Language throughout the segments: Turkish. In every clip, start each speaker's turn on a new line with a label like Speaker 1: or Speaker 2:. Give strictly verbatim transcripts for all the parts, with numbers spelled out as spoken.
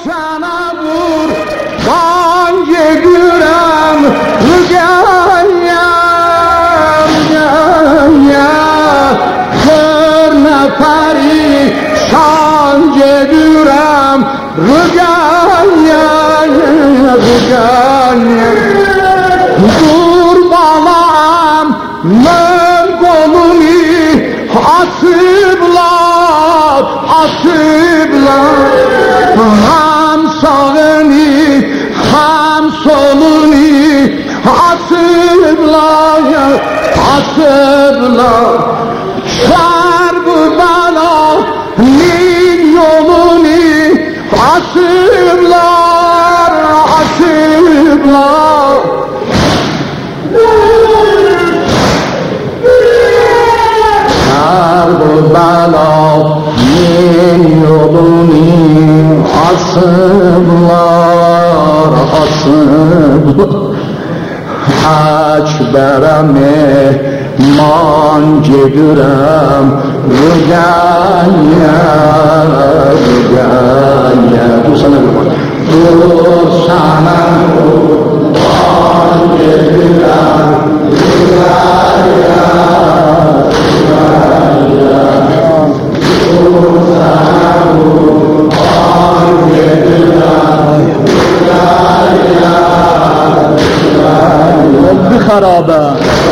Speaker 1: sana vur bence gürem rüganya rüganya kör neferi şance gürem rüganya rüganya dur balam men koluni asıblar asıblar ham sağını ham solunu asıblar asıblar çar bu bana nin yolunu asıblar asıblar çar bu bana nin yolunu asıblar asıblar akberame man cedürem rüganya rüganya dur sana kurban dur sana man cedürem rüganya rüganya dur sana man cedürem rüganya رب خرابه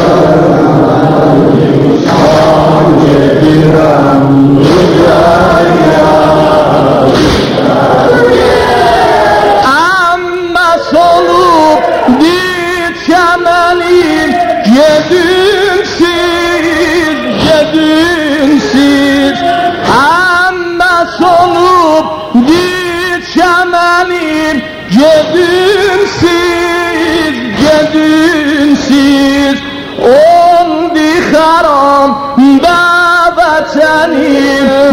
Speaker 1: اما solup gitmemeliyim gedimsiz gedimsiz ama solup gitmemeliyim gedimsiz gedimsiz on di haram davetenim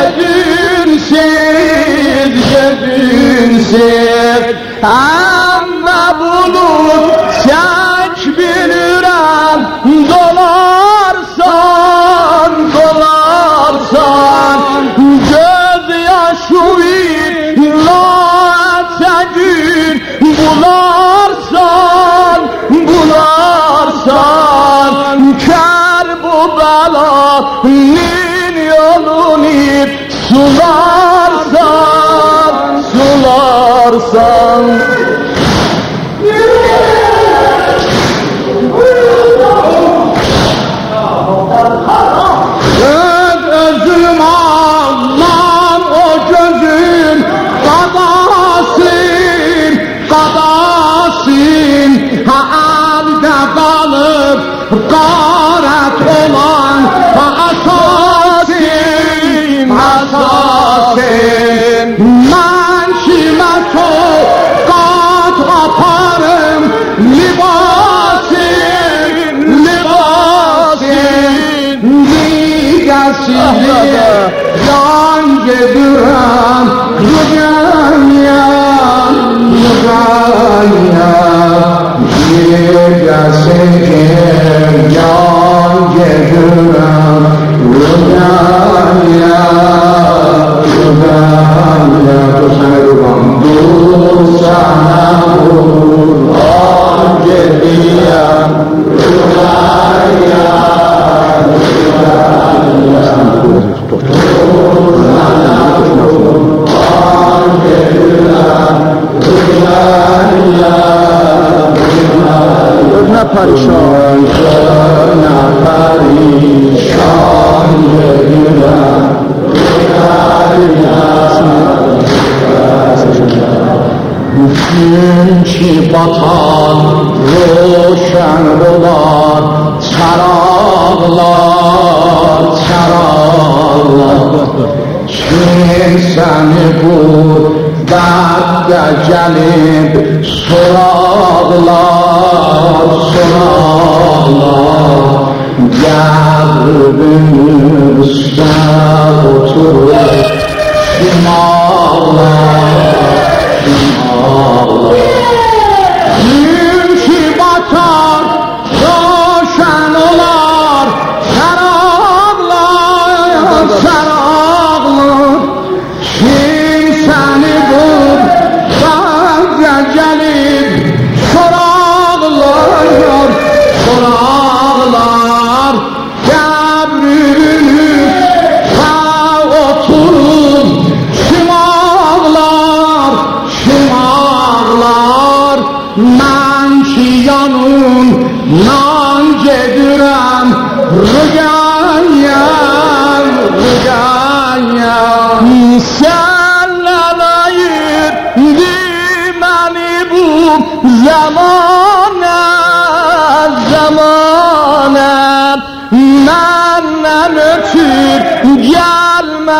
Speaker 1: gedimsiz gedimsiz ama bulut çek bilirim dolarsan dolarsan göz yaşı ilate gün bularsan bularsan kar bu belanın yolunu sularsan sularsan göz özüm Allah'ım o gözüm kadasın kadasın ha alda kalıp garet olan ha asasın asasın ben kime tokat atarım libasın libasın digersiz can geduran rüganya rüganya digersiz can geduran rüganya rüganya dur sana kurban dur sana kurban gediyan rüganya نه پریشان نه پریشان gün ki batan roşan bulan çaraqlar çaraqlar kim səni bu dərddə gəlib soraqlar soraqlar qəbrinin üstə oturur kim ağlar kim ağlar gün ki batar roşan olar çaraqlar çaraqlar kim səni bu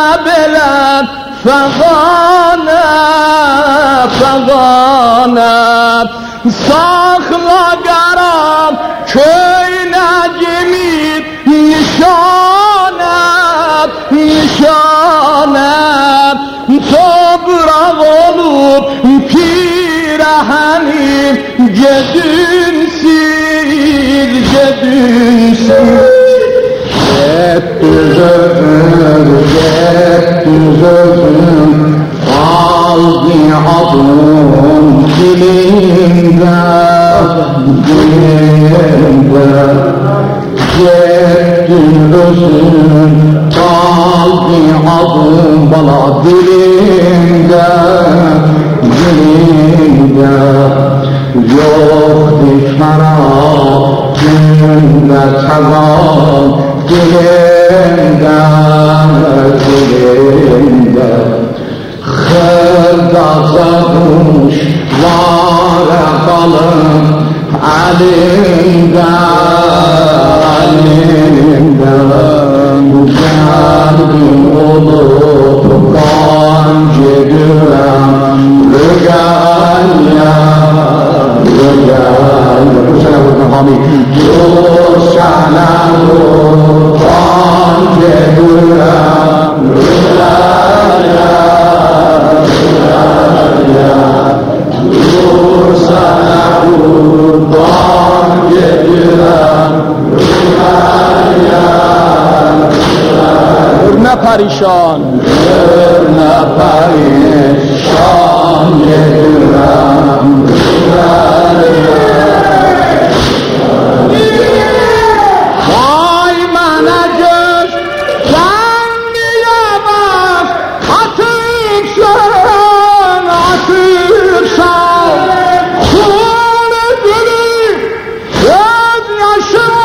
Speaker 1: بلد فغانه فغانه ساخلا گرم köyne gemir nişanem nişanem toprak olup pirehenim gedünsiz gedünsiz Gitti gözüm gitti gözüm kaldı adım dilimde dilimde gitti gözüm kaldı adım bana dilimde dilimde yoktu şarap günde çagal dilimde dilimde Kırda sarhoş var kalın elimde elimde Geldim olup kan gidiyorum Rügânya Rügânya Bu sene buradan Hamid Bu sene buradan gidiyorum Rügânya Rügânya Bu sene buradan gidiyorum Rügânya Ne perişan Ne perişan yedirem Vay mənə göz Sen niye bak Atırsan Atırsan Sonra gülür Göz yaşım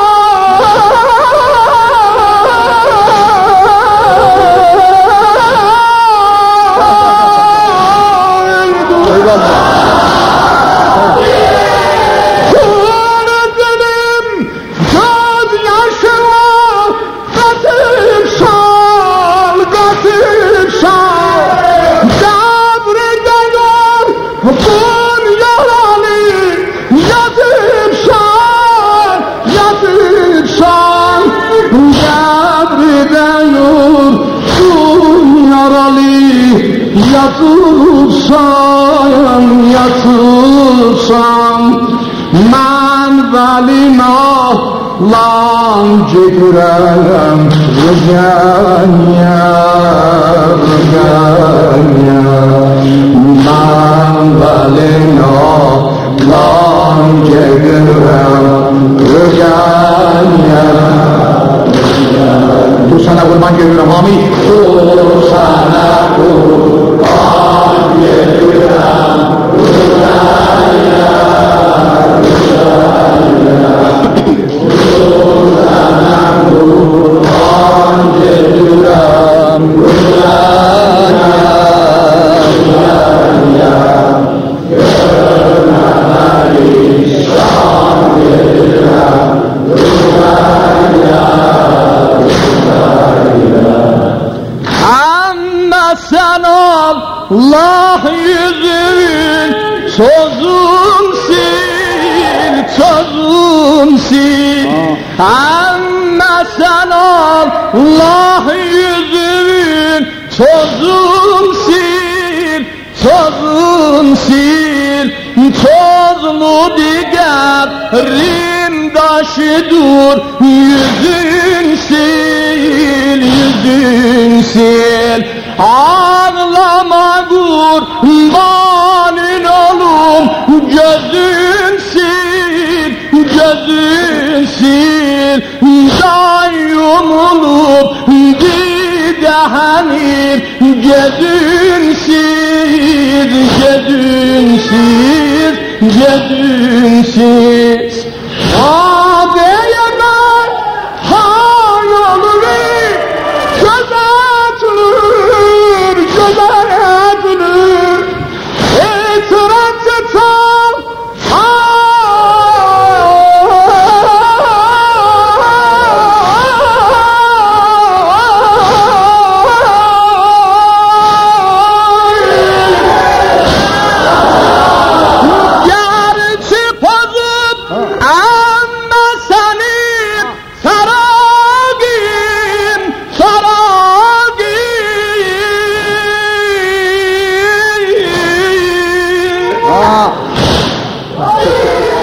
Speaker 1: Yatılsam, yatılsam Mən vəlinahlan gedirəm Rügânya, Rügânya Mən vəlinahlan gedirəm Rügânya Bu sənə qurban gedirəm Hamid Bu sənə qurban gedirəm Rügânya Rügânya Bu sənə qurban gedirəm Rügânya Rügânya Görməməli şan gedirəm Rügânya Sen Allah yüzün sözün sil, sözün sil Ama sen Allah yüzün sözün sil, sözün sil Tozlu digerin taşıdır yüzün sil, yüzün sil Ağlama kurbanın olum gözün sil, gözün sil Dan yumulup didehenim gözün sil, gözün sil, gözün sil Ağabeyim ben hayalını gözetlir, gözetlir İtiraz etsem Aa!